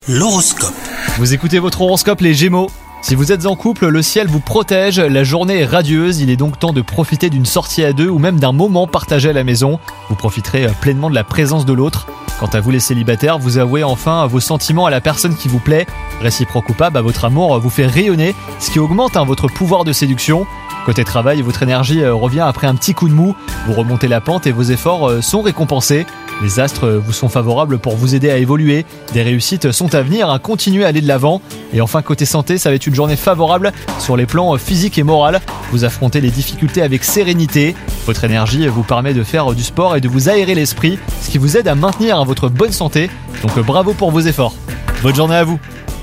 L'horoscope. Vous écoutez votre horoscope les Gémeaux. Si vous êtes en couple, le ciel vous protège, la journée est radieuse, il est donc temps de profiter d'une sortie à deux ou même d'un moment partagé à la maison. Vous profiterez pleinement de la présence de l'autre. Quant à vous les célibataires, vous avouez enfin vos sentiments à la personne qui vous plaît. Réciproque ou pas, votre amour vous fait rayonner, ce qui augmente votre pouvoir de séduction. Côté travail, votre énergie revient après un petit coup de mou, vous remontez la pente et vos efforts sont récompensés. Les astres vous sont favorables pour vous aider à évoluer, des réussites sont à venir, continuez à aller de l'avant. Et enfin côté santé, ça va être une journée favorable sur les plans physique et moral. Vous affrontez les difficultés avec sérénité, votre énergie vous permet de faire du sport et de vous aérer l'esprit, ce qui vous aide à maintenir votre bonne santé, donc bravo pour vos efforts. Bonne journée à vous.